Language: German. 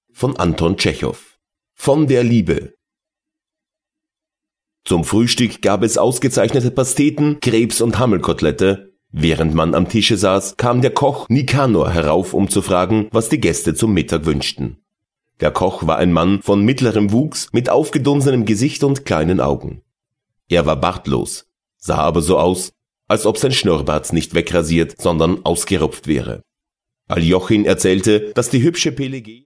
von Anton Tschechow. Von der Liebe. Zum Frühstück gab es ausgezeichnete Pasteten, Krebs und Hammelkotelette. Während man am Tische saß, kam der Koch Nikanor herauf, um zu fragen, was die Gäste zum Mittag wünschten. Der Koch war ein Mann von mittlerem Wuchs, mit aufgedunsenem Gesicht und kleinen Augen. Er war bartlos, sah aber so aus, als ob sein Schnurrbart nicht wegrasiert, sondern ausgerupft wäre. Aljochin erzählte, dass die hübsche Pelege